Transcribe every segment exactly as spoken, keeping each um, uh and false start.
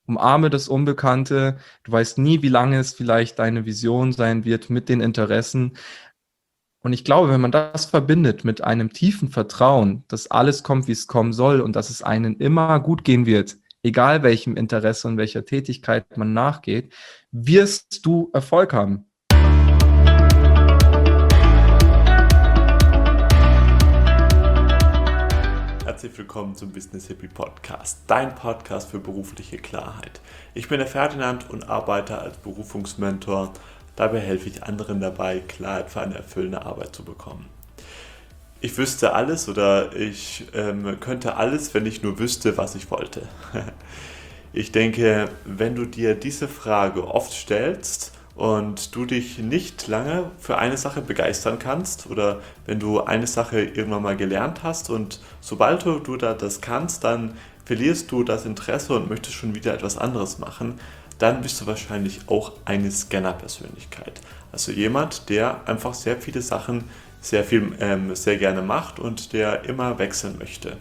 umarme das Unbekannte. Du weißt nie, wie lange es vielleicht deine Vision sein wird mit den Interessen. Und ich glaube, wenn man das verbindet mit einem tiefen Vertrauen, dass alles kommt, wie es kommen soll und dass es einem immer gut gehen wird, egal welchem Interesse und welcher Tätigkeit man nachgeht, wirst du Erfolg haben. Herzlich willkommen zum Business Hippie Podcast, dein Podcast für berufliche Klarheit. Ich bin der Ferdinand und arbeite als Berufungsmentor. Dabei helfe ich anderen dabei, Klarheit für eine erfüllende Arbeit zu bekommen. Ich wüsste alles oder ich ähm, könnte alles, wenn ich nur wüsste, was ich wollte. Ich denke, wenn du dir diese Frage oft stellst und du dich nicht lange für eine Sache begeistern kannst oder wenn du eine Sache irgendwann mal gelernt hast und sobald du, du da das kannst, dann verlierst du das Interesse und möchtest schon wieder etwas anderes machen, dann bist du wahrscheinlich auch eine Scanner-Persönlichkeit. Also jemand, der einfach sehr viele Sachen sehr viel, ähm, sehr gerne macht und der immer wechseln möchte.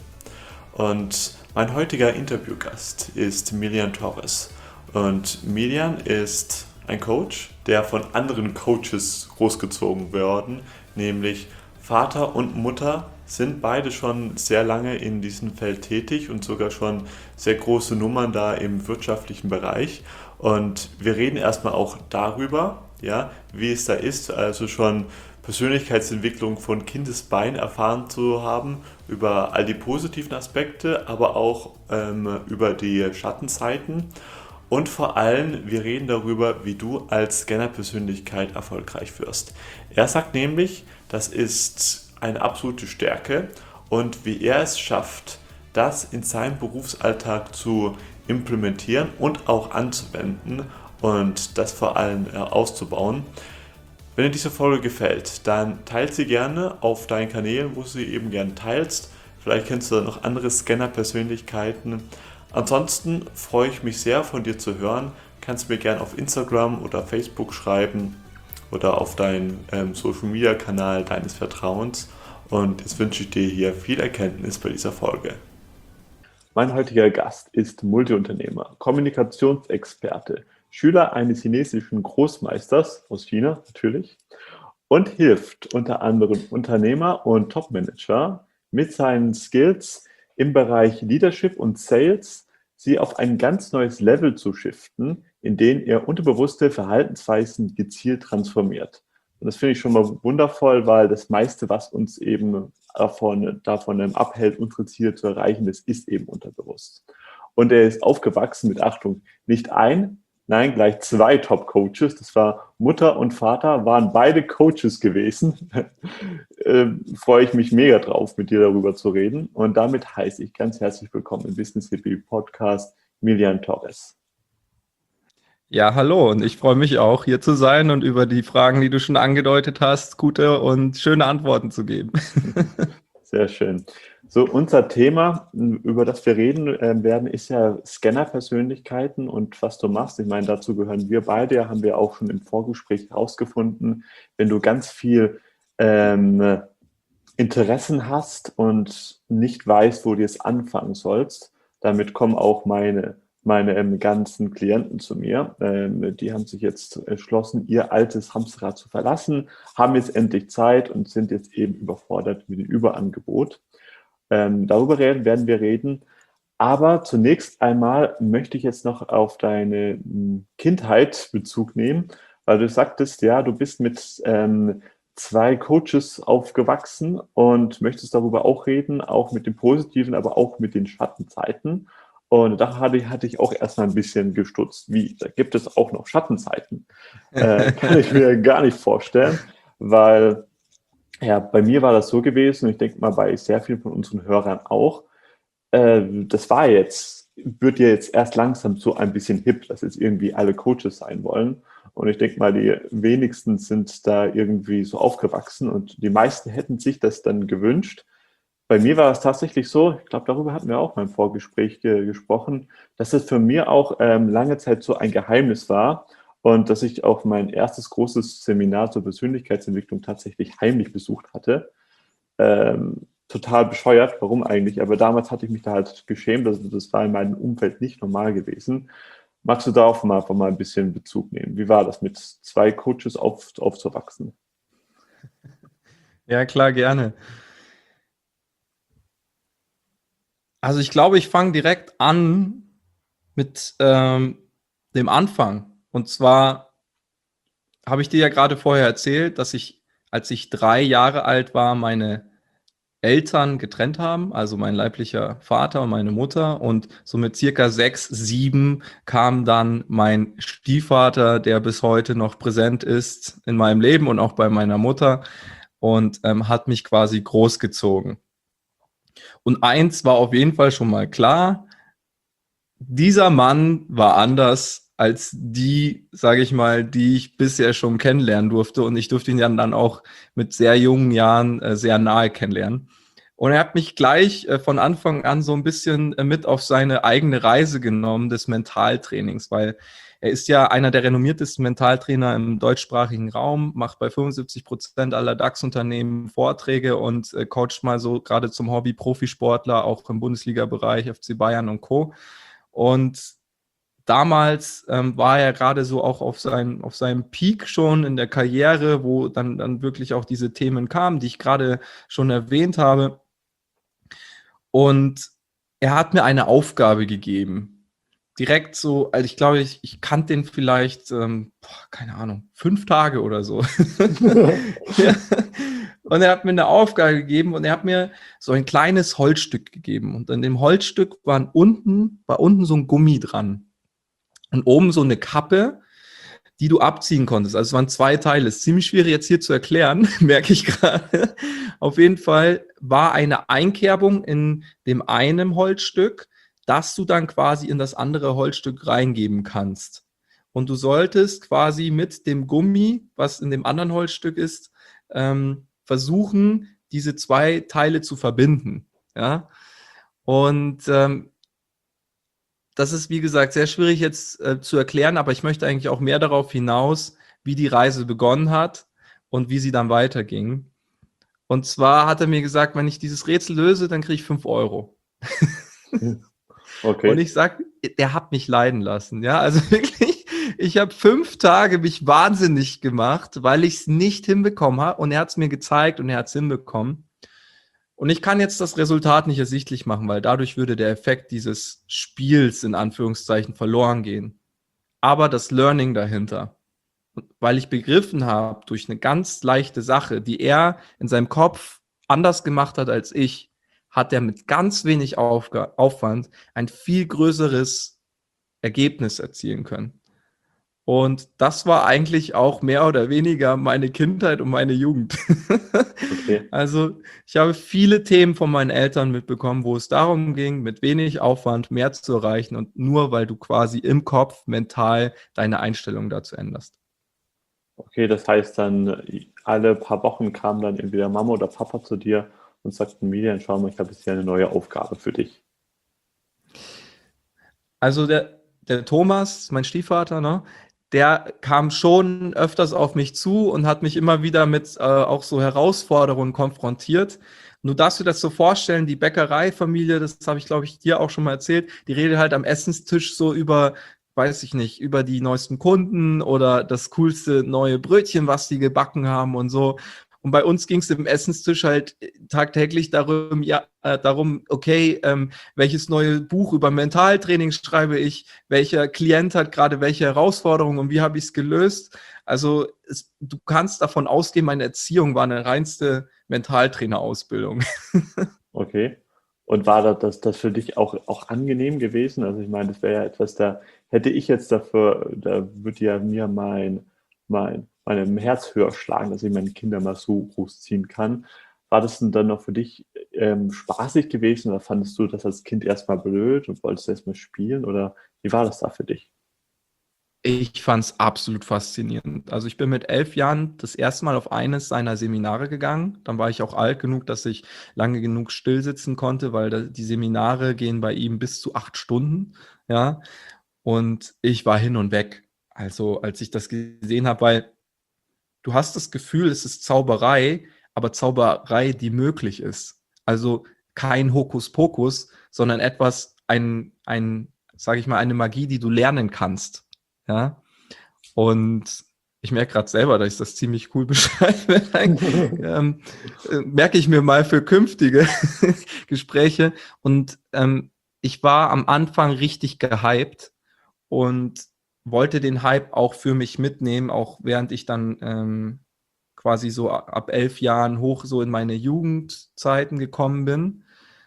Und mein heutiger Interviewgast ist Milian Torres. Und Milian ist ein Coach, der von anderen Coaches großgezogen worden, nämlich Vater und Mutter sind beide schon sehr lange in diesem Feld tätig und sogar schon sehr große Nummern da im wirtschaftlichen Bereich. Und wir reden erstmal auch darüber, ja, wie es da ist, also schon Persönlichkeitsentwicklung von Kindesbein erfahren zu haben, über all die positiven Aspekte, aber auch ähm, über die Schattenseiten. Und vor allem, wir reden darüber, wie du als Scanner-Persönlichkeit erfolgreich wirst. Er sagt nämlich, das ist eine absolute Stärke und wie er es schafft, das in seinem Berufsalltag zu implementieren und auch anzuwenden und das vor allem auszubauen. Wenn dir diese Folge gefällt, dann teile sie gerne auf deinen Kanälen, wo du sie eben gerne teilst. Vielleicht kennst du da noch andere Scanner-Persönlichkeiten. Ansonsten freue ich mich sehr, von dir zu hören. Kannst mir gerne auf Instagram oder Facebook schreiben oder auf deinen ähm, Social-Media-Kanal deines Vertrauens. Und jetzt wünsche ich dir hier viel Erkenntnis bei dieser Folge. Mein heutiger Gast ist Multiunternehmer, Kommunikationsexperte, Schüler eines chinesischen Großmeisters aus China natürlich und hilft unter anderem Unternehmer und Topmanager mit seinen Skills im Bereich Leadership und Sales, sie auf ein ganz neues Level zu shiften, in dem er unterbewusste Verhaltensweisen gezielt transformiert. Und das finde ich schon mal wundervoll, weil das meiste, was uns eben davon, davon abhält, unsere Ziele zu erreichen, das ist eben unterbewusst. Und er ist aufgewachsen mit, Achtung, nicht ein, nein, gleich zwei Top-Coaches. Das war Mutter und Vater, waren beide Coaches gewesen. äh, freue ich mich mega drauf, mit dir darüber zu reden. Und damit heiße ich ganz herzlich willkommen im Business Hippie Podcast Milian Torres. Ja, hallo und ich freue mich auch, hier zu sein und über die Fragen, die du schon angedeutet hast, gute und schöne Antworten zu geben. Sehr schön. So, unser Thema, über das wir reden äh, werden, ist ja Scanner-Persönlichkeiten und was du machst. Ich meine, dazu gehören wir beide, haben wir auch schon im Vorgespräch herausgefunden. Wenn du ganz viel ähm, Interessen hast und nicht weißt, wo du jetzt anfangen sollst, damit kommen auch meine, meine ähm, ganzen Klienten zu mir. Ähm, die haben sich jetzt entschlossen, ihr altes Hamsterrad zu verlassen, haben jetzt endlich Zeit und sind jetzt eben überfordert mit dem Überangebot. Ähm, darüber reden, werden wir reden. Aber zunächst einmal möchte ich jetzt noch auf deine m, Kindheit Bezug nehmen, weil du sagtest, ja, du bist mit ähm, zwei Coaches aufgewachsen und möchtest darüber auch reden, auch mit den positiven, aber auch mit den Schattenzeiten. Und da hatte ich, hatte ich auch erstmal ein bisschen gestutzt. Wie, da gibt es auch noch Schattenzeiten? Äh, kann ich mir gar nicht vorstellen, weil ja, bei mir war das so gewesen, und ich denke mal bei sehr vielen von unseren Hörern auch, äh, das war jetzt, wird ja jetzt erst langsam so ein bisschen hip, dass jetzt irgendwie alle Coaches sein wollen. Und ich denke mal, die wenigsten sind da irgendwie so aufgewachsen und die meisten hätten sich das dann gewünscht. Bei mir war es tatsächlich so, ich glaube, darüber hatten wir auch mal im Vorgespräch ge- gesprochen, dass es für mich auch ähm, lange Zeit so ein Geheimnis war und dass ich auch mein erstes großes Seminar zur Persönlichkeitsentwicklung tatsächlich heimlich besucht hatte. Ähm, total bescheuert, warum eigentlich? Aber damals hatte ich mich da halt geschämt, also das war in meinem Umfeld nicht normal gewesen. Magst du darauf mal, einfach mal ein bisschen Bezug nehmen? Wie war das, mit zwei Coaches auf, aufzuwachsen? Ja, klar, gerne. Also ich glaube, ich fange direkt an mit ähm, dem Anfang. Und zwar habe ich dir ja gerade vorher erzählt, dass ich, als ich drei Jahre alt war, meine Eltern getrennt haben, also mein leiblicher Vater und meine Mutter. Und so mit circa sechs, sieben kam dann mein Stiefvater, der bis heute noch präsent ist in meinem Leben und auch bei meiner Mutter, und ähm, hat mich quasi großgezogen. Und eins war auf jeden Fall schon mal klar: Dieser Mann war anders als die, sage ich mal, die ich bisher schon kennenlernen durfte. Und ich durfte ihn dann auch mit sehr jungen Jahren äh, sehr nahe kennenlernen. Und er hat mich gleich äh, von Anfang an so ein bisschen äh, mit auf seine eigene Reise genommen des Mentaltrainings, weil er ist ja einer der renommiertesten Mentaltrainer im deutschsprachigen Raum, macht bei fünfundsiebzig Prozent aller DAX-Unternehmen Vorträge und äh, coacht mal so gerade zum Hobby Profisportler, auch im Bundesliga-Bereich, F C Bayern und Co. Und damals ähm, war er gerade so auch auf, sein, auf seinem Peak schon in der Karriere, wo dann, dann wirklich auch diese Themen kamen, die ich gerade schon erwähnt habe. Und er hat mir eine Aufgabe gegeben. Direkt so, also ich glaube, ich, ich kannte den vielleicht, ähm, boah, keine Ahnung, fünf Tage oder so. Ja. Und er hat mir eine Aufgabe gegeben und er hat mir so ein kleines Holzstück gegeben. Und an dem Holzstück waren unten, war unten so ein Gummi dran. Und oben so eine Kappe, die du abziehen konntest. Also es waren zwei Teile. Ist ziemlich schwierig jetzt hier zu erklären, merke ich gerade. Auf jeden Fall war eine Einkerbung in dem einen Holzstück, das du dann quasi in das andere Holzstück reingeben kannst. Und du solltest quasi mit dem Gummi, was in dem anderen Holzstück ist, ähm, versuchen, diese zwei Teile zu verbinden. Ja? Und ähm, das ist, wie gesagt, sehr schwierig jetzt äh, zu erklären, aber ich möchte eigentlich auch mehr darauf hinaus, wie die Reise begonnen hat und wie sie dann weiterging. Und zwar hat er mir gesagt, wenn ich dieses Rätsel löse, dann kriege ich fünf Euro. Okay. Und ich sage, der hat mich leiden lassen. Ja, also wirklich, ich habe fünf Tage mich wahnsinnig gemacht, weil ich es nicht hinbekommen habe. Und er hat es mir gezeigt und er hat es hinbekommen. Und ich kann jetzt das Resultat nicht ersichtlich machen, weil dadurch würde der Effekt dieses Spiels in Anführungszeichen verloren gehen. Aber das Learning dahinter, weil ich begriffen habe, durch eine ganz leichte Sache, die er in seinem Kopf anders gemacht hat als ich, hat er mit ganz wenig Aufga- Aufwand ein viel größeres Ergebnis erzielen können. Und das war eigentlich auch mehr oder weniger meine Kindheit und meine Jugend. Okay. Also ich habe viele Themen von meinen Eltern mitbekommen, wo es darum ging, mit wenig Aufwand mehr zu erreichen und nur, weil du quasi im Kopf mental deine Einstellung dazu änderst. Okay, das heißt dann, alle paar Wochen kam dann entweder Mama oder Papa zu dir und sagten, Milian, schau mal, ich habe jetzt hier eine neue Aufgabe für dich. Also der, der Thomas, mein Stiefvater, ne, der kam schon öfters auf mich zu und hat mich immer wieder mit äh, auch so Herausforderungen konfrontiert. Nur darfst du das so vorstellen, die Bäckereifamilie, das habe ich, glaube ich, dir auch schon mal erzählt, die redet halt am Essenstisch so über, weiß ich nicht, über die neuesten Kunden oder das coolste neue Brötchen, was die gebacken haben und so. Und bei uns ging es im Essenstisch halt tagtäglich darum, ja, äh, darum, okay, ähm, welches neue Buch über Mentaltraining schreibe ich, welcher Klient hat gerade welche Herausforderungen und wie habe ich es gelöst. Also es, du kannst davon ausgehen, meine Erziehung war eine reinste Mentaltrainerausbildung. Okay. Und war das, das, das für dich auch, auch angenehm gewesen? Also ich meine, das wäre ja etwas, da hätte ich jetzt dafür, da würde ja mir mein, mein, meinem Herz höher schlagen, dass ich meine Kinder mal so großziehen kann. War das denn dann noch für dich ähm, spaßig gewesen oder fandest du das als Kind erstmal blöd und wolltest erstmal spielen oder wie war das da für dich? Ich fand es absolut faszinierend. Also ich bin mit elf Jahren das erste Mal auf eines seiner Seminare gegangen. Dann war ich auch alt genug, dass ich lange genug still sitzen konnte, weil da, die Seminare gehen bei ihm bis zu acht Stunden. Ja, und ich war hin und weg. Also als ich das gesehen habe, weil du hast das Gefühl, es ist Zauberei, aber Zauberei, die möglich ist. Also kein Hokuspokus, sondern etwas, ein, ein sage ich mal, eine Magie, die du lernen kannst. Ja, und ich merke gerade selber, dass ich das ziemlich cool beschreibe. ähm, äh, merke ich mir mal für künftige Gespräche. Und ähm, ich war am Anfang richtig gehypt und wollte den Hype auch für mich mitnehmen, auch während ich dann ähm, quasi so ab elf Jahren hoch so in meine Jugendzeiten gekommen bin.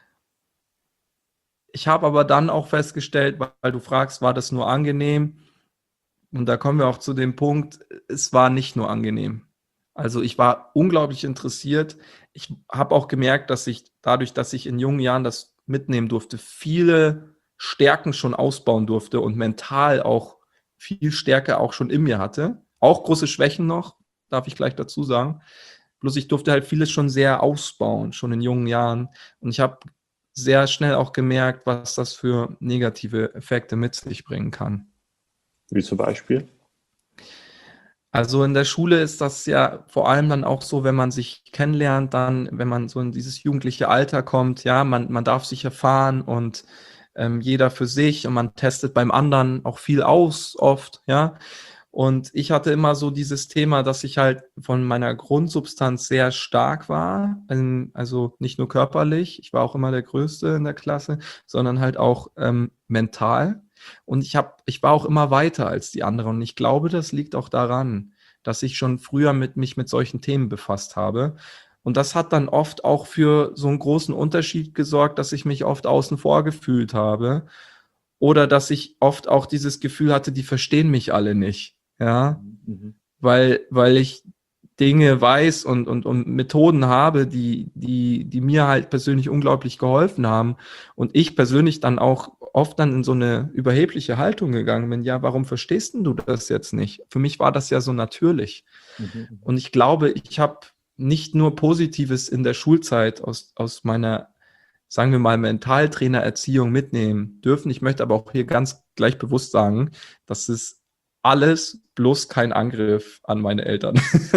Ich habe aber dann auch festgestellt, weil du fragst, war das nur angenehm? Und da kommen wir auch zu dem Punkt, es war nicht nur angenehm. Also ich war unglaublich interessiert. Ich habe auch gemerkt, dass ich dadurch, dass ich in jungen Jahren das mitnehmen durfte, viele Stärken schon ausbauen durfte und mental auch viel Stärke auch schon in mir hatte. Auch große Schwächen noch, darf ich gleich dazu sagen. Bloß ich durfte halt vieles schon sehr ausbauen, schon in jungen Jahren. Und ich habe sehr schnell auch gemerkt, was das für negative Effekte mit sich bringen kann. Wie zum Beispiel? Also in der Schule ist das ja vor allem dann auch so, wenn man sich kennenlernt, dann, wenn man so in dieses jugendliche Alter kommt, ja, man, man darf sich erfahren und ähm, jeder für sich und man testet beim anderen auch viel aus, oft, ja. Und ich hatte immer so dieses Thema, dass ich halt von meiner Grundsubstanz sehr stark war, ähm, also nicht nur körperlich, ich war auch immer der Größte in der Klasse, sondern halt auch ähm, mental. Und ich habe, ich war auch immer weiter als die anderen. Und ich glaube, das liegt auch daran, dass ich schon früher mit mich mit solchen Themen befasst habe. Und das hat dann oft auch für so einen großen Unterschied gesorgt, dass ich mich oft außen vor gefühlt habe. Oder dass ich oft auch dieses Gefühl hatte, die verstehen mich alle nicht. Ja, Mhm. weil, weil ich Dinge weiß und, und, und Methoden habe, die, die, die mir halt persönlich unglaublich geholfen haben. Und ich persönlich dann auch oft dann in so eine überhebliche Haltung gegangen bin. Ja, warum verstehst denn du das jetzt nicht? Für mich war das ja so natürlich. Mhm. Und ich glaube, ich habe nicht nur Positives in der Schulzeit aus, aus meiner, sagen wir mal, Mentaltrainererziehung mitnehmen dürfen. Ich möchte aber auch hier ganz gleich bewusst sagen, dass es alles bloß kein Angriff an meine Eltern.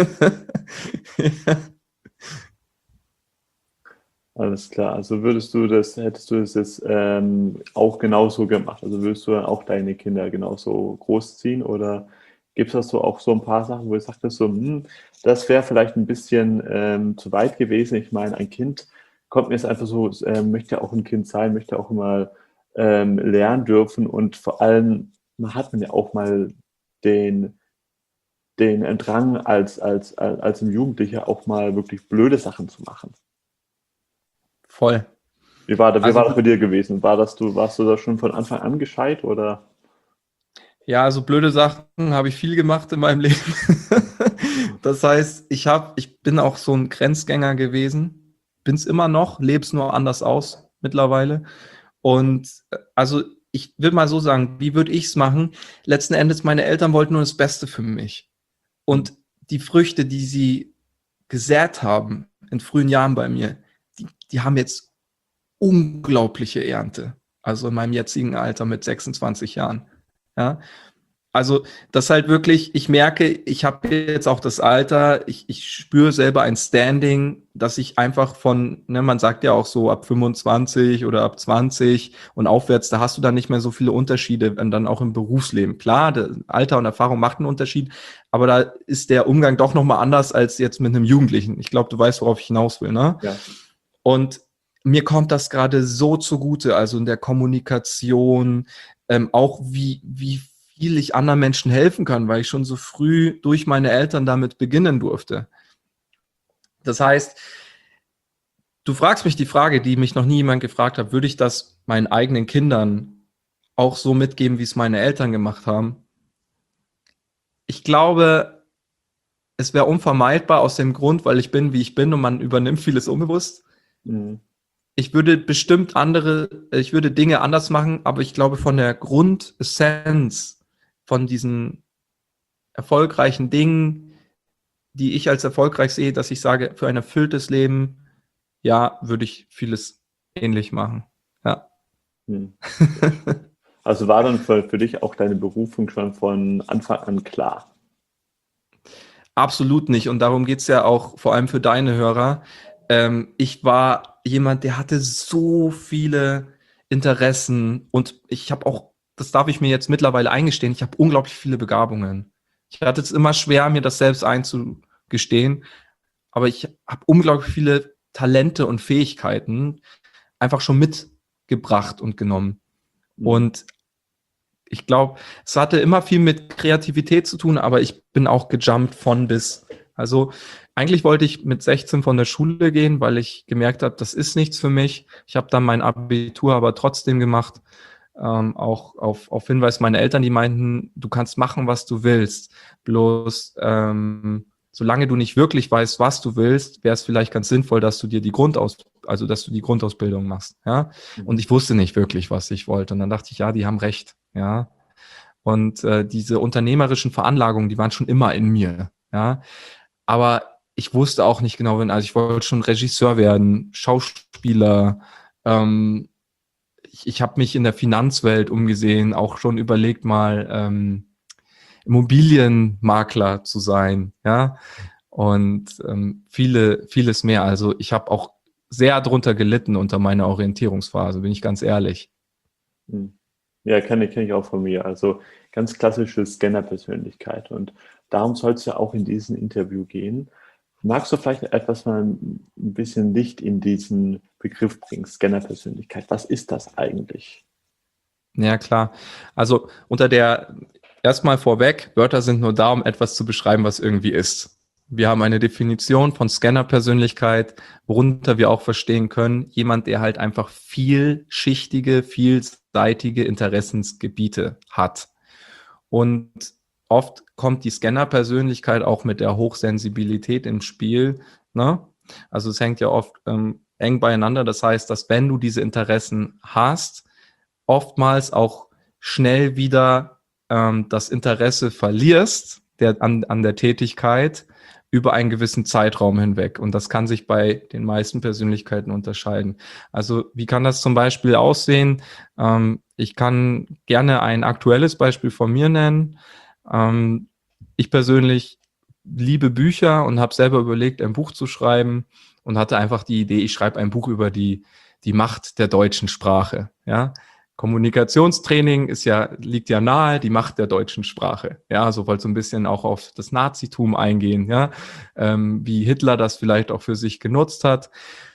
Alles klar. Also würdest du das, hättest du das jetzt ähm, auch genauso gemacht? Also würdest du dann auch deine Kinder genauso großziehen oder gibt es das so auch so ein paar Sachen, wo du sagtest, so, hm, das wäre vielleicht ein bisschen ähm, zu weit gewesen. Ich meine, ein Kind kommt mir jetzt einfach so, äh, möchte auch ein Kind sein, möchte auch mal ähm, lernen dürfen und vor allem man hat man ja auch mal den, den Drang als, als, als, als ein Jugendlicher auch mal wirklich blöde Sachen zu machen. Voll. Wie war, da, wie Also, war das bei dir gewesen? War das, du, warst du da schon von Anfang an gescheit oder? ja, also blöde Sachen habe ich viel gemacht in meinem Leben. Das heißt, ich habe, ich bin auch so ein Grenzgänger gewesen, bin es immer noch, lebe es nur anders aus mittlerweile. Und äh, also ich will mal so sagen, wie würde ich es machen? Letzten Endes, meine Eltern wollten nur das Beste für mich. Und die Früchte, die sie gesät haben in frühen Jahren bei mir, die, die haben jetzt unglaubliche Ernte. Also in meinem jetzigen Alter mit sechsundzwanzig Jahren. Ja, also das halt wirklich, ich merke, ich habe jetzt auch das Alter, ich, ich spüre selber ein Standing, dass ich einfach von, ne, man sagt ja auch so ab fünfundzwanzig oder ab zwanzig und aufwärts, da hast du dann nicht mehr so viele Unterschiede, dann auch im Berufsleben. Klar, der Alter und Erfahrung macht einen Unterschied, aber da ist der Umgang doch nochmal anders als jetzt mit einem Jugendlichen. Ich glaube, du weißt, worauf ich hinaus will, ne? Ja. Und mir kommt das gerade so zugute, also in der Kommunikation, ähm, auch wie, wie viel ich anderen Menschen helfen kann, weil ich schon so früh durch meine Eltern damit beginnen durfte. Das heißt, du fragst mich die Frage, die mich noch nie jemand gefragt hat, würde ich das meinen eigenen Kindern auch so mitgeben, wie es meine Eltern gemacht haben? Ich glaube, es wäre unvermeidbar aus dem Grund, weil ich bin, wie ich bin und man übernimmt vieles unbewusst. Mhm. Ich würde bestimmt andere, ich würde Dinge anders machen, aber ich glaube von der Grundessenz von diesen erfolgreichen Dingen, die ich als erfolgreich sehe, dass ich sage, für ein erfülltes Leben, ja, würde ich vieles ähnlich machen. Ja. Mhm. Also war dann für, für dich auch deine Berufung schon von Anfang an klar? Absolut nicht. Und darum geht's ja auch vor allem für deine Hörer. Ähm, ich war jemand, der hatte so viele Interessen und ich habe auch das darf ich mir jetzt mittlerweile eingestehen, ich habe unglaublich viele Begabungen. Ich hatte es immer schwer, mir das selbst einzugestehen, aber ich habe unglaublich viele Talente und Fähigkeiten einfach schon mitgebracht und genommen. Mhm. Und ich glaube, es hatte immer viel mit Kreativität zu tun, aber ich bin auch gejumpt von bis. Also eigentlich wollte ich mit sechzehn von der Schule gehen, weil ich gemerkt habe, das ist nichts für mich. Ich habe dann mein Abitur aber trotzdem gemacht, ähm, auch auf, auf Hinweis meiner Eltern, die meinten, du kannst machen, was du willst. Bloß ähm, solange du nicht wirklich weißt, was du willst, wäre es vielleicht ganz sinnvoll, dass du dir die Grundaus, also dass du die Grundausbildung machst. Ja? Mhm. Und ich wusste nicht wirklich, was ich wollte. Und dann dachte ich, ja, die haben recht. Ja. Und äh, diese unternehmerischen Veranlagungen, die waren schon immer in mir. Ja. Aber ich wusste auch nicht genau, wenn, also ich wollte schon Regisseur werden, Schauspieler. Ähm, ich ich habe mich in der Finanzwelt umgesehen, auch schon überlegt mal ähm, Immobilienmakler zu sein. Ja. Und ähm, viele, vieles mehr. Also ich habe auch sehr drunter gelitten unter meiner Orientierungsphase, bin ich ganz ehrlich. Hm. Ja, kenne kenn ich auch von mir. Also ganz klassische Scanner-Persönlichkeit. Und darum soll es ja auch in diesem Interview gehen. Magst du vielleicht etwas mal ein bisschen Licht in diesen Begriff bringen, Scanner-Persönlichkeit? Was ist das eigentlich? Ja, klar. Also unter der, erstmal vorweg, Wörter sind nur da, um etwas zu beschreiben, was irgendwie ist. Wir haben eine Definition von Scanner-Persönlichkeit, worunter wir auch verstehen können, jemand, der halt einfach vielschichtige, vielseitige Interessensgebiete hat. Und oft kommt die Scanner-Persönlichkeit auch mit der Hochsensibilität ins Spiel, ne? Also es hängt ja oft ähm, eng beieinander. Das heißt, dass wenn du diese Interessen hast, oftmals auch schnell wieder ähm, das Interesse verlierst der, an, an der Tätigkeit über einen gewissen Zeitraum hinweg. Und das kann sich bei den meisten Persönlichkeiten unterscheiden. Also wie kann das zum Beispiel aussehen? Ähm, ich kann gerne ein aktuelles Beispiel von mir nennen. Ähm, ich persönlich liebe Bücher und habe selber überlegt, ein Buch zu schreiben und hatte einfach die Idee, ich schreibe ein Buch über die, die Macht der deutschen Sprache. Ja, Kommunikationstraining ist ja, liegt ja nahe, die Macht der deutschen Sprache. Ja, so wollte so ein bisschen auch auf das Nazitum eingehen, ja, ähm, wie Hitler das vielleicht auch für sich genutzt hat.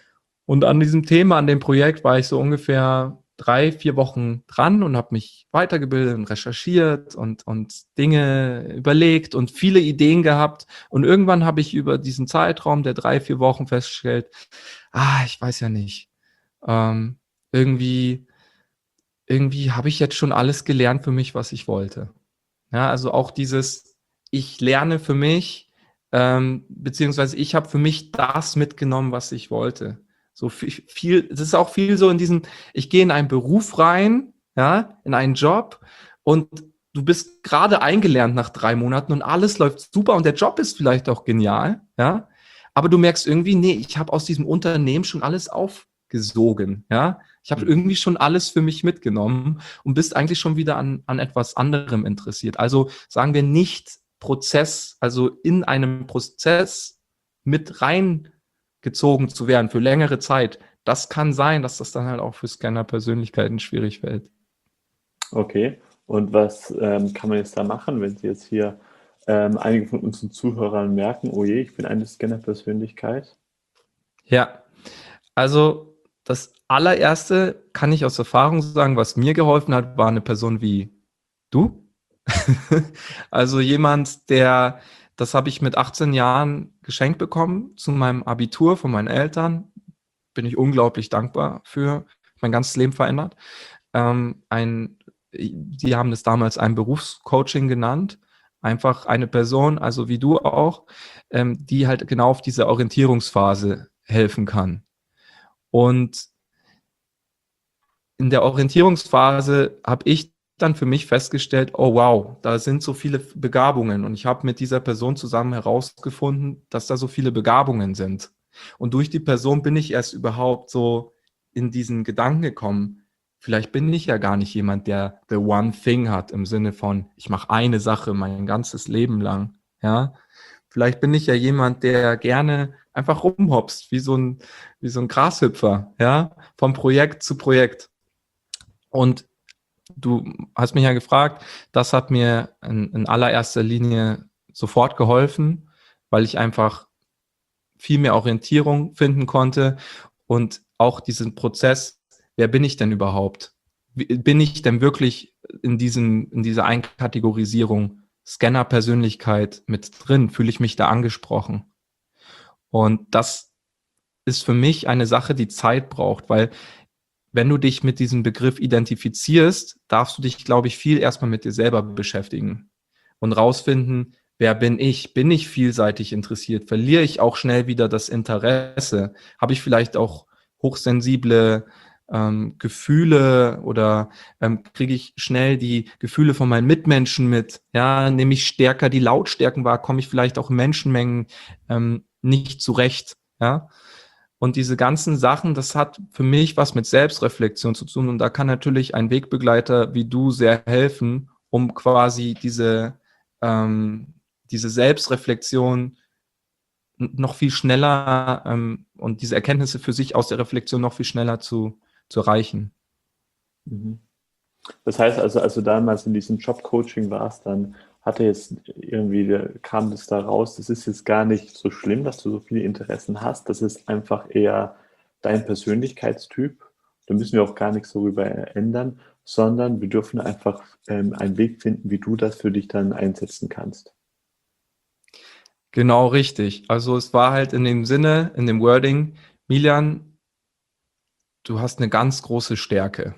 Und an diesem Thema, an dem Projekt war ich so ungefähr drei, vier Wochen dran und habe mich weitergebildet und recherchiert und, und Dinge überlegt und viele Ideen gehabt. Und irgendwann habe ich über diesen Zeitraum der drei, vier Wochen festgestellt, ah, ich weiß ja nicht, ähm, irgendwie irgendwie habe ich jetzt schon alles gelernt für mich, was ich wollte. Ja, also auch dieses, ich lerne für mich, ähm, beziehungsweise ich habe für mich das mitgenommen, was ich wollte. So viel, viel, das ist auch viel so in diesem, ich gehe in einen Beruf rein, ja, in einen Job und du bist gerade eingelernt nach drei Monaten und alles läuft super und der Job ist vielleicht auch genial, ja, aber du merkst irgendwie, nee, ich habe aus diesem Unternehmen schon alles aufgesogen, ja. Ich habe irgendwie schon alles für mich mitgenommen und bist eigentlich schon wieder an, an etwas anderem interessiert. Also sagen wir nicht Prozess, also in einem Prozess mit reingezogen zu werden für längere Zeit. Das kann sein, dass das dann halt auch für Scanner-Persönlichkeiten schwierig fällt. Okay, und was ähm, kann man jetzt da machen, wenn Sie jetzt hier ähm, einige von unseren Zuhörern merken, oh je, ich bin eine Scanner-Persönlichkeit? Ja, also das allererste kann ich aus Erfahrung sagen, was mir geholfen hat, war eine Person wie du. Also jemand, der, das habe ich mit achtzehn Jahren geschenkt bekommen zu meinem Abitur von meinen Eltern. Bin ich unglaublich dankbar für. Mein ganzes Leben verändert. Ähm, ein, die haben das damals ein Berufscoaching genannt. Einfach eine Person, also wie du auch, ähm, die halt genau auf diese Orientierungsphase helfen kann. Und in der Orientierungsphase habe ich dann für mich festgestellt, oh wow, da sind so viele Begabungen. Und ich habe mit dieser Person zusammen herausgefunden, dass da so viele Begabungen sind. Und durch die Person bin ich erst überhaupt so in diesen Gedanken gekommen, vielleicht bin ich ja gar nicht jemand, der the one thing hat, im Sinne von, ich mache eine Sache mein ganzes Leben lang. Ja, vielleicht bin ich ja jemand, der gerne einfach rumhopst, wie so ein, wie so ein Grashüpfer, ja, vom Projekt zu Projekt. Und du hast mich ja gefragt, das hat mir in, in allererster Linie sofort geholfen, weil ich einfach viel mehr Orientierung finden konnte und auch diesen Prozess, wer bin ich denn überhaupt? Bin ich denn wirklich in diesem, in dieser Einkategorisierung Scanner-Persönlichkeit mit drin? Fühle ich mich da angesprochen? Und das ist für mich eine Sache, die Zeit braucht, weil wenn du dich mit diesem Begriff identifizierst, darfst du dich, glaube ich, viel erstmal mit dir selber beschäftigen und rausfinden, wer bin ich? Bin ich vielseitig interessiert? Verliere ich auch schnell wieder das Interesse? Habe ich vielleicht auch hochsensible ähm, Gefühle oder ähm, kriege ich schnell die Gefühle von meinen Mitmenschen mit? Ja, nehme ich stärker die Lautstärken wahr? Komme ich vielleicht auch in Menschenmengen ähm, nicht zurecht? Ja, und diese ganzen Sachen, das hat für mich was mit Selbstreflexion zu tun. Und da kann natürlich ein Wegbegleiter wie du sehr helfen, um quasi diese, ähm, diese Selbstreflexion noch viel schneller ähm, und diese Erkenntnisse für sich aus der Reflexion noch viel schneller zu, zu erreichen. Mhm. Das heißt also, als du damals in diesem Jobcoaching warst, dann hatte jetzt irgendwie, kam das da raus, das ist jetzt gar nicht so schlimm, dass du so viele Interessen hast, das ist einfach eher dein Persönlichkeitstyp, da müssen wir auch gar nichts darüber ändern, sondern wir dürfen einfach ähm, einen Weg finden, wie du das für dich dann einsetzen kannst. Genau richtig. Also es war halt in dem Sinne, in dem Wording, Miljan, du hast eine ganz große Stärke.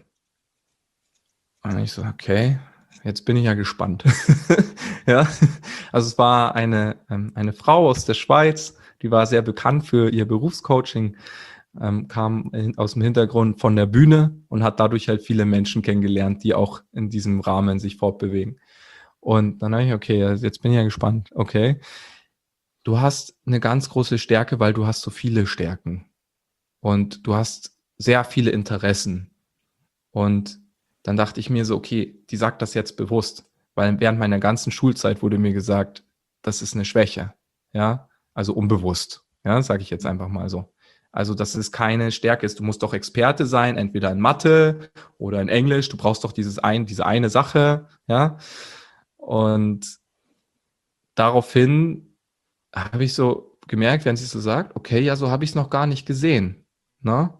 Und ich so, okay, jetzt bin ich ja gespannt. Ja, also es war eine, ähm, eine Frau aus der Schweiz, die war sehr bekannt für ihr Berufscoaching, ähm, kam in, aus dem Hintergrund von der Bühne und hat dadurch halt viele Menschen kennengelernt, die auch in diesem Rahmen sich fortbewegen. Und dann habe ich, okay, jetzt bin ich ja gespannt. Okay, du hast eine ganz große Stärke, weil du hast so viele Stärken und du hast sehr viele Interessen. Und dann dachte ich mir so, okay, die sagt das jetzt bewusst, weil während meiner ganzen Schulzeit wurde mir gesagt, das ist eine Schwäche, ja, also unbewusst, ja, sage ich jetzt einfach mal so. Also, dass es keine Stärke ist. Du musst doch Experte sein, entweder in Mathe oder in Englisch. Du brauchst doch dieses ein, diese eine Sache, ja. Und daraufhin habe ich so gemerkt, während sie es so sagt, okay, ja, so habe ich es noch gar nicht gesehen, ne?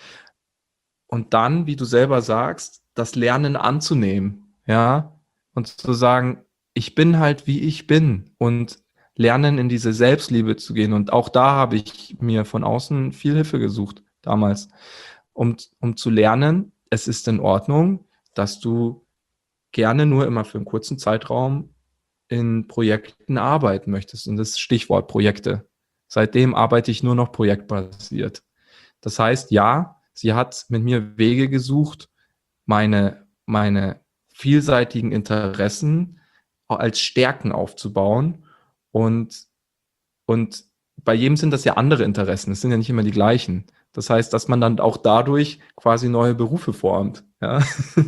Und dann, wie du selber sagst, das Lernen anzunehmen, ja, und zu sagen, ich bin halt wie ich bin und lernen in diese Selbstliebe zu gehen. Und auch da habe ich mir von außen viel Hilfe gesucht damals, um, um zu lernen, es ist in Ordnung, dass du gerne nur immer für einen kurzen Zeitraum in Projekten arbeiten möchtest. Und das Stichwort Projekte. Seitdem arbeite ich nur noch projektbasiert. Das heißt, ja, sie hat mit mir Wege gesucht, meine, meine vielseitigen Interessen als Stärken aufzubauen. Und, und bei jedem sind das ja andere Interessen. Es sind ja nicht immer die gleichen. Das heißt, dass man dann auch dadurch quasi neue Berufe formt. Ja?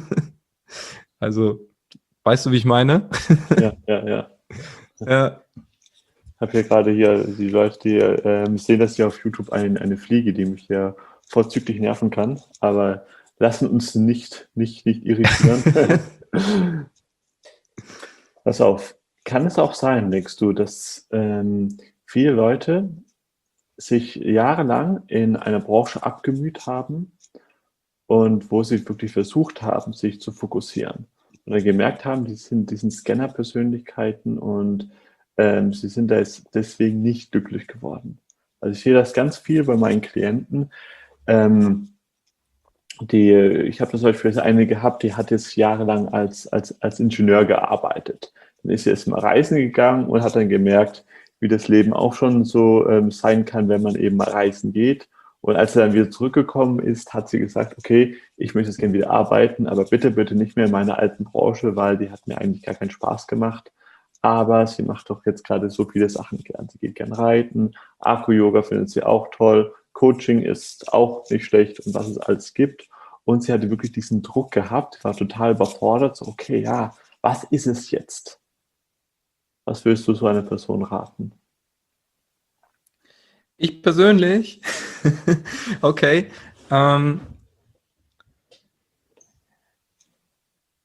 Also, weißt du, wie ich meine? Ja, ja, ja. Ja. Ich habe hier gerade hier die Leute, die ähm, sehen das hier auf YouTube, ein, eine Fliege, die mich hier vorzüglich nerven kann, aber lassen uns nicht, nicht, nicht irritieren. Pass auf, kann es auch sein, denkst du, dass ähm, viele Leute sich jahrelang in einer Branche abgemüht haben und wo sie wirklich versucht haben, sich zu fokussieren und dann gemerkt haben, die sind, die sind Scanner-Persönlichkeiten und ähm, sie sind da jetzt deswegen nicht glücklich geworden. Also ich sehe das ganz viel bei meinen Klienten. Ähm, die, ich habe zum Beispiel eine gehabt, die hat jetzt jahrelang als, als, als Ingenieur gearbeitet. Dann ist sie erst mal reisen gegangen und hat dann gemerkt, wie das Leben auch schon so ähm, sein kann, wenn man eben mal reisen geht. Und als er dann wieder zurückgekommen ist, hat sie gesagt, okay, ich möchte jetzt gerne wieder arbeiten, aber bitte, bitte nicht mehr in meiner alten Branche, weil die hat mir eigentlich gar keinen Spaß gemacht. Aber sie macht doch jetzt gerade so viele Sachen gern. Sie geht gern reiten, Acro-Yoga findet sie auch toll, Coaching ist auch nicht schlecht und was es alles gibt. Und sie hatte wirklich diesen Druck gehabt, war total überfordert, so okay, ja, was ist es jetzt? Was würdest du so einer Person raten? Ich persönlich, okay, ähm,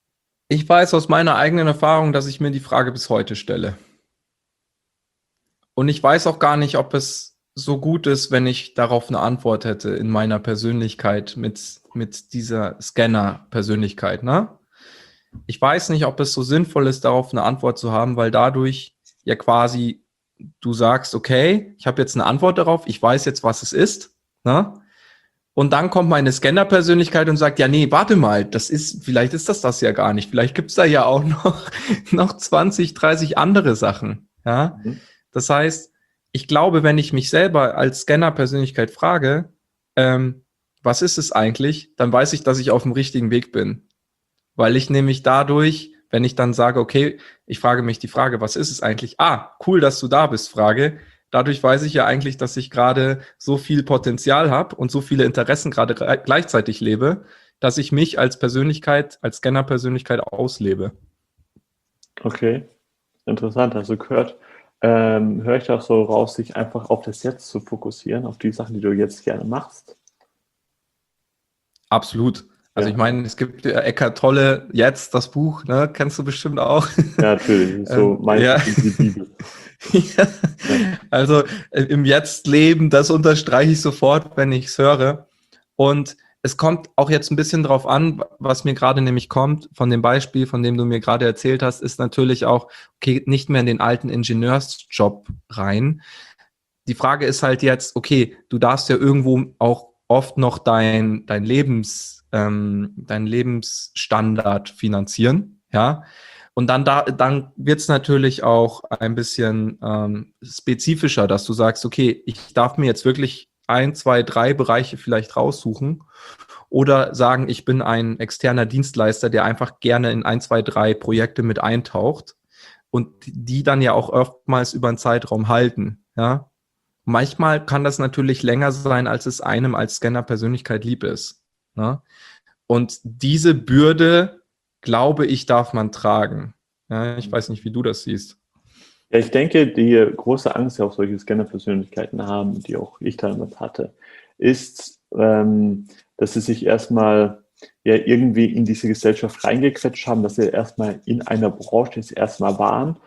Ich weiß aus meiner eigenen Erfahrung, dass ich mir die Frage bis heute stelle. Und ich weiß auch gar nicht, ob es so gut ist, wenn ich darauf eine Antwort hätte in meiner Persönlichkeit mit, mit dieser Scanner-Persönlichkeit, ne? Ich weiß nicht, ob es so sinnvoll ist, darauf eine Antwort zu haben, weil dadurch ja quasi du sagst, okay, ich habe jetzt eine Antwort darauf, ich weiß jetzt, was es ist, ne? Und dann kommt meine Scanner-Persönlichkeit und sagt, ja, nee, warte mal, das ist, vielleicht ist das das ja gar nicht. Vielleicht gibt's da ja auch noch, noch zwanzig, dreißig andere Sachen, ja? Mhm. Das heißt, ich glaube, wenn ich mich selber als Scanner-Persönlichkeit frage, ähm, was ist es eigentlich, dann weiß ich, dass ich auf dem richtigen Weg bin. Weil ich nämlich dadurch, wenn ich dann sage, okay, ich frage mich die Frage, was ist es eigentlich? Ah, cool, dass du da bist, Frage. Dadurch weiß ich ja eigentlich, dass ich gerade so viel Potenzial habe und so viele Interessen gerade gleichzeitig lebe, dass ich mich als Persönlichkeit, als Scanner-Persönlichkeit auslebe. Okay, interessant. Also gehört, ähm, höre ich auch so raus, sich einfach auf das Jetzt zu fokussieren, auf die Sachen, die du jetzt gerne machst. Absolut. Also Ja. ich meine, es gibt ja Eckhart Tolle, jetzt das Buch, ne, kennst du bestimmt auch. Ja, natürlich. So Ähm, ja. meistens die Bibel. Ja. Also äh, im Jetzt-Leben, das unterstreiche ich sofort, wenn ich es höre. Und es kommt auch jetzt ein bisschen drauf an, was mir gerade nämlich kommt, von dem Beispiel, von dem du mir gerade erzählt hast, ist natürlich auch, okay, nicht mehr in den alten Ingenieursjob rein. Die Frage ist halt jetzt, okay, du darfst ja irgendwo auch oft noch dein, dein Lebens, ähm, dein Lebensstandard finanzieren, ja. Und dann, da, dann wird es natürlich auch ein bisschen ähm, spezifischer, dass du sagst, okay, ich darf mir jetzt wirklich ein, zwei, drei Bereiche vielleicht raussuchen oder sagen, ich bin ein externer Dienstleister, der einfach gerne in ein, zwei, drei Projekte mit eintaucht und die dann ja auch oftmals über einen Zeitraum halten, ja. Manchmal kann das natürlich länger sein, als es einem als Scanner-Persönlichkeit lieb ist, ne? Und diese Bürde, glaube ich, darf man tragen. Ja, ich weiß nicht, wie du das siehst. Ja, ich denke, die große Angst, die auch solche Scanner-Persönlichkeiten haben, die auch ich damals hatte, ist, ähm, dass sie sich erstmal ja irgendwie in diese Gesellschaft reingequetscht haben, dass sie erstmal in einer Branche jetzt erstmal waren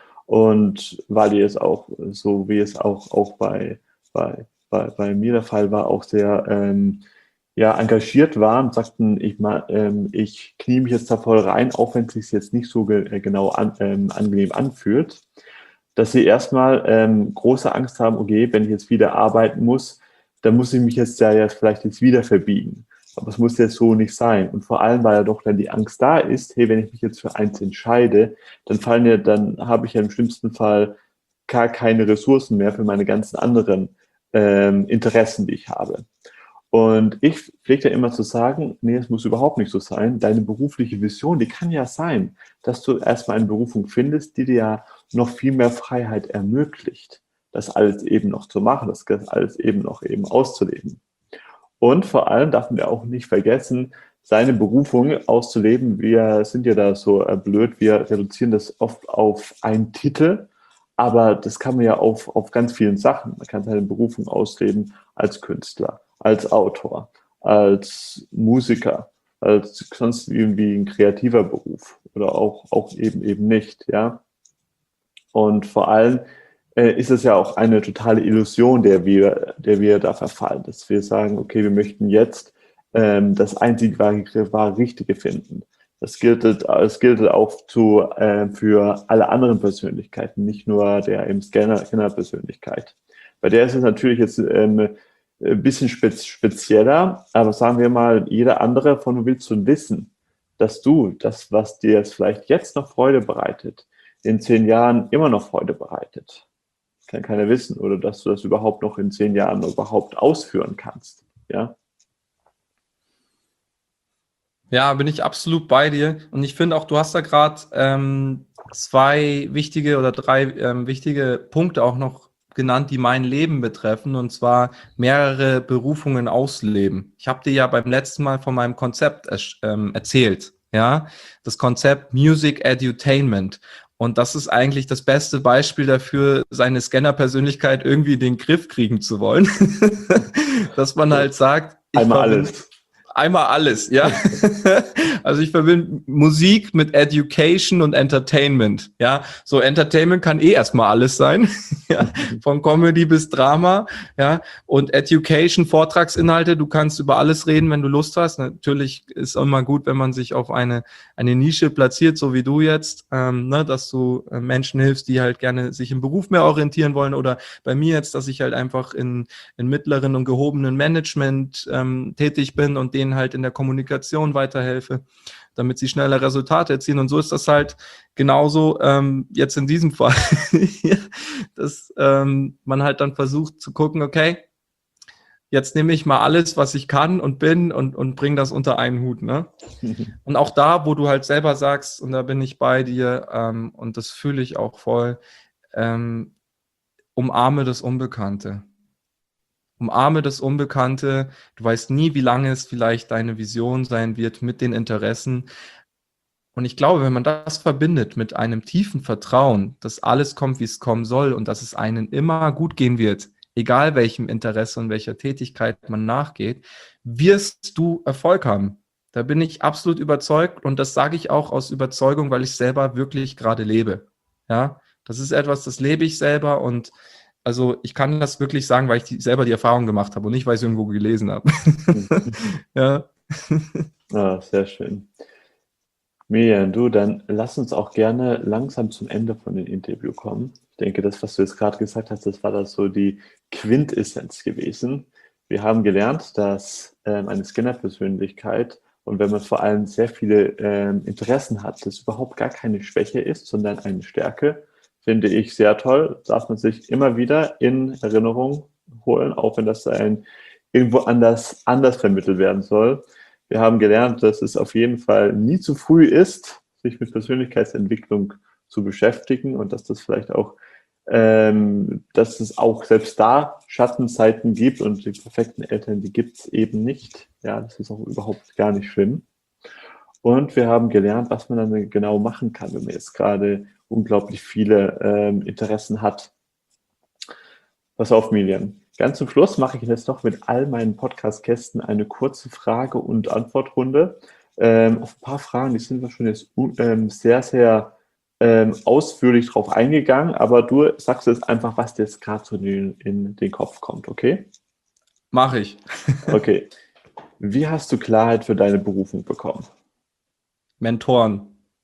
und weil die es auch, so wie es auch, auch bei, bei, bei, bei mir der Fall war, auch sehr ähm, ja, engagiert waren und sagten, ich, ähm, ich knie mich jetzt da voll rein, auch wenn es sich jetzt nicht so ge genau an, ähm, angenehm anfühlt, dass sie erstmal ähm, große Angst haben, okay, wenn ich jetzt wieder arbeiten muss, dann muss ich mich jetzt ja, ja vielleicht jetzt wieder verbiegen. Aber es muss jetzt so nicht sein. Und vor allem, weil ja doch dann die Angst da ist, hey, wenn ich mich jetzt für eins entscheide, dann fallen ja, dann habe ich ja im schlimmsten Fall gar keine Ressourcen mehr für meine ganzen anderen ähm, Interessen, die ich habe. Und ich pflege ja immer zu sagen, nee, es muss überhaupt nicht so sein. Deine berufliche Vision, die kann ja sein, dass du erstmal eine Berufung findest, die dir ja noch viel mehr Freiheit ermöglicht, das alles eben noch zu machen, das alles eben noch eben auszuleben. Und vor allem darf man ja auch nicht vergessen, seine Berufung auszuleben. Wir sind ja da so blöd, wir reduzieren das oft auf einen Titel, aber das kann man ja auf, auf ganz vielen Sachen. Man kann seine Berufung ausleben als Künstler, als Autor, als Musiker, als sonst irgendwie ein kreativer Beruf oder auch, auch eben eben nicht, ja. Und vor allem äh, ist es ja auch eine totale Illusion, der wir, der wir da verfallen, dass wir sagen, okay, wir möchten jetzt ähm, das einzig wahre, wahre Richtige finden. Das gilt, das gilt auch zu, äh, für alle anderen Persönlichkeiten, nicht nur der im Scanner-Persönlichkeit. Bei der ist es natürlich jetzt ähm, ein bisschen spezieller, aber sagen wir mal, jeder andere von du willst du wissen, dass du das, was dir jetzt vielleicht jetzt noch Freude bereitet, in zehn Jahren immer noch Freude bereitet. Kann keiner wissen. Oder dass du das überhaupt noch in zehn Jahren überhaupt ausführen kannst. Ja. Ja, bin ich absolut bei dir. Und ich finde auch, du hast da gerade ähm, zwei wichtige oder drei ähm, wichtige Punkte auch noch genannt, die mein Leben betreffen, und zwar mehrere Berufungen ausleben. Ich habe dir ja beim letzten Mal von meinem Konzept ähm, erzählt, ja, das Konzept Music Edutainment. Und das ist eigentlich das beste Beispiel dafür, seine Scanner-Persönlichkeit irgendwie in den Griff kriegen zu wollen. Dass man halt sagt, ich einmal alles. Einmal alles, ja. Also ich verbinde Musik mit Education und Entertainment, ja. So Entertainment kann eh erstmal alles sein, ja. Von Comedy bis Drama, ja. Und Education, Vortragsinhalte, du kannst über alles reden, wenn du Lust hast. Natürlich ist immer gut, wenn man sich auf eine, eine Nische platziert, so wie du jetzt, ähm, ne, dass du äh, Menschen hilfst, die halt gerne sich im Beruf mehr orientieren wollen, oder bei mir jetzt, dass ich halt einfach in, in mittleren und gehobenen Management ähm, tätig bin und denen halt in der Kommunikation weiterhelfe, damit sie schneller Resultate erzielen. Und so ist das halt genauso ähm, jetzt in diesem Fall, dass ähm, man halt dann versucht zu gucken, okay, jetzt nehme ich mal alles, was ich kann und bin und, und bringe das unter einen Hut. Ne? Und auch da, wo du halt selber sagst, und da bin ich bei dir, ähm, und das fühle ich auch voll, ähm, umarme das Unbekannte. Umarme das Unbekannte. Du weißt nie, wie lange es vielleicht deine Vision sein wird mit den Interessen. Und ich glaube, wenn man das verbindet mit einem tiefen Vertrauen, dass alles kommt, wie es kommen soll und dass es einem immer gut gehen wird, egal welchem Interesse und welcher Tätigkeit man nachgeht, wirst du Erfolg haben. Da bin ich absolut überzeugt, und das sage ich auch aus Überzeugung, weil ich selber wirklich gerade lebe. Ja, das ist etwas, das lebe ich selber, und also ich kann das wirklich sagen, weil ich die, selber die Erfahrung gemacht habe und nicht, weil ich es irgendwo gelesen habe. Ja. Ah, sehr schön. Miriam, du, dann lass uns auch gerne langsam zum Ende von dem Interview kommen. Ich denke, das, was du jetzt gerade gesagt hast, das war das so die Quintessenz gewesen. Wir haben gelernt, dass ähm, eine Scanner-Persönlichkeit, und wenn man vor allem sehr viele ähm, Interessen hat, das überhaupt gar keine Schwäche ist, sondern eine Stärke, finde ich sehr toll. Darf man sich immer wieder in Erinnerung holen, auch wenn das ein, irgendwo anders, anders vermittelt werden soll. Wir haben gelernt, dass es auf jeden Fall nie zu früh ist, sich mit Persönlichkeitsentwicklung zu beschäftigen, und dass das vielleicht auch, ähm, dass es auch selbst da Schattenzeiten gibt, und die perfekten Eltern, die gibt es eben nicht. Ja, das ist auch überhaupt gar nicht schlimm. Und wir haben gelernt, was man dann genau machen kann, wenn man jetzt gerade unglaublich viele ähm, Interessen hat. Pass auf, Miriam. Ganz zum Schluss mache ich jetzt noch mit all meinen Podcast-Gästen eine kurze Frage- und Antwortrunde. Ähm, auf ein paar Fragen, die sind wir schon jetzt ähm, sehr, sehr ähm, ausführlich drauf eingegangen, aber du sagst jetzt einfach, was dir jetzt gerade so in, in den Kopf kommt, okay? Mache ich. Okay. Wie hast du Klarheit für deine Berufung bekommen? Mentoren.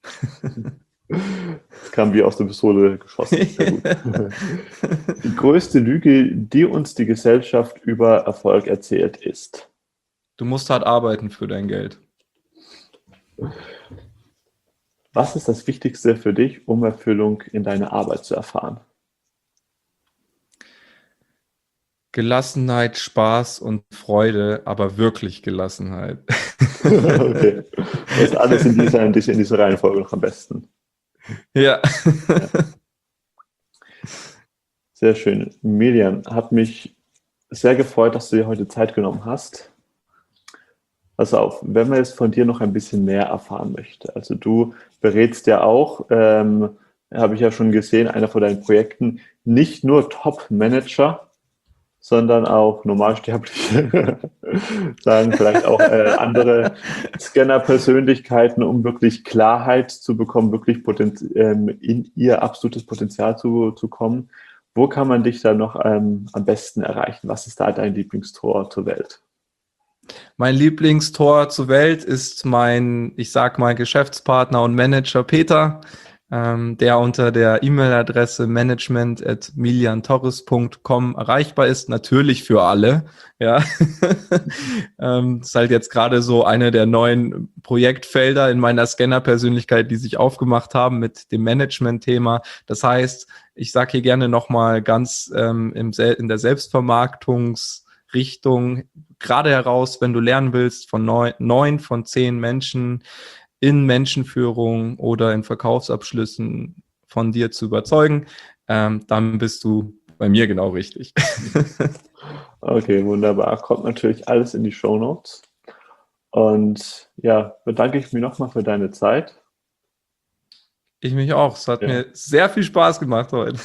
Das kam wie aus der Pistole geschossen. Sehr gut. Die größte Lüge, die uns die Gesellschaft über Erfolg erzählt, ist: Du musst hart arbeiten für dein Geld. Was ist das Wichtigste für dich, um Erfüllung in deiner Arbeit zu erfahren? Gelassenheit, Spaß und Freude, aber wirklich Gelassenheit. Okay. Das ist alles in dieser, in dieser Reihenfolge noch am besten. Ja. Ja. Sehr schön. Miriam, hat mich sehr gefreut, dass du dir heute Zeit genommen hast. Pass auf, wenn man jetzt von dir noch ein bisschen mehr erfahren möchte, also du berätst ja auch, ähm, habe ich ja schon gesehen, einer von deinen Projekten, nicht nur Top-Manager, sondern auch Normalsterbliche, sagen vielleicht auch äh, andere Scanner-Persönlichkeiten, um wirklich Klarheit zu bekommen, wirklich Potenz- ähm, in ihr absolutes Potenzial zu, zu kommen. Wo kann man dich da noch ähm, am besten erreichen? Was ist da dein Lieblingstor zur Welt? Mein Lieblingstor zur Welt ist mein, ich sag mal, Geschäftspartner und Manager Peter, ähm, der unter der E-Mail-Adresse management at miliantorres punkt com erreichbar ist, natürlich für alle. Ja, ähm, das ist halt jetzt gerade so eine der neuen Projektfelder in meiner Scanner-Persönlichkeit, die sich aufgemacht haben mit dem Management-Thema. Das heißt, ich sage hier gerne nochmal ganz ähm, im, in der Selbstvermarktungsrichtung gerade heraus, wenn du lernen willst, von neun, neun von zehn Menschen in Menschenführung oder in Verkaufsabschlüssen von dir zu überzeugen, ähm, dann bist du bei mir genau richtig. Okay, wunderbar. Kommt natürlich alles in die Shownotes. Und ja, bedanke ich mich nochmal für deine Zeit. Ich mich auch. Es hat Ja. mir sehr viel Spaß gemacht heute.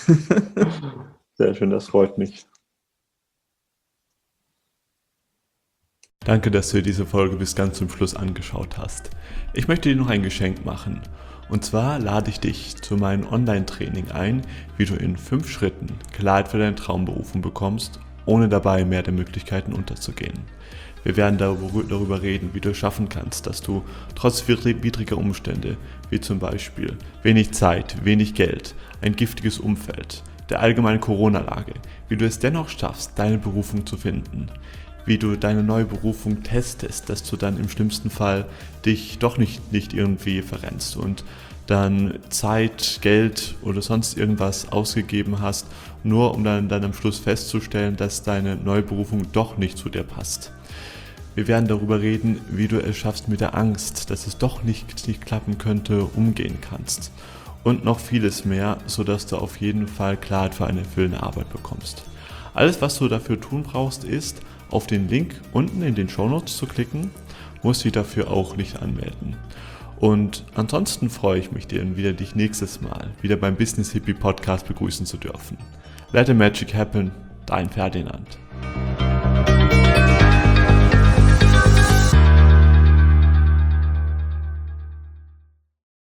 Sehr schön, das freut mich. Danke, dass du dir diese Folge bis ganz zum Schluss angeschaut hast. Ich möchte dir noch ein Geschenk machen. Und zwar lade ich dich zu meinem Online-Training ein, wie du in fünf Schritten Klarheit für deine Traumberufung bekommst, ohne dabei mehr der Möglichkeiten unterzugehen. Wir werden darüber reden, wie du es schaffen kannst, dass du trotz widriger Umstände, wie zum Beispiel wenig Zeit, wenig Geld, ein giftiges Umfeld, der allgemeinen Corona-Lage, wie du es dennoch schaffst, deine Berufung zu finden, wie du deine neue Berufung testest, dass du dann im schlimmsten Fall dich doch nicht, nicht irgendwie verrennst und dann Zeit, Geld oder sonst irgendwas ausgegeben hast, nur um dann, dann am Schluss festzustellen, dass deine neue Berufung doch nicht zu dir passt. Wir werden darüber reden, wie du es schaffst, mit der Angst, dass es doch nicht, nicht klappen könnte, umgehen kannst. Und noch vieles mehr, sodass du auf jeden Fall Klarheit für eine erfüllende Arbeit bekommst. Alles, was du dafür tun brauchst, ist, auf den Link unten in den Shownotes zu klicken, musst dich dafür auch nicht anmelden. Und ansonsten freue ich mich, dir wieder dich nächstes Mal wieder beim Business Hippie Podcast begrüßen zu dürfen. Let the magic happen, dein Ferdinand.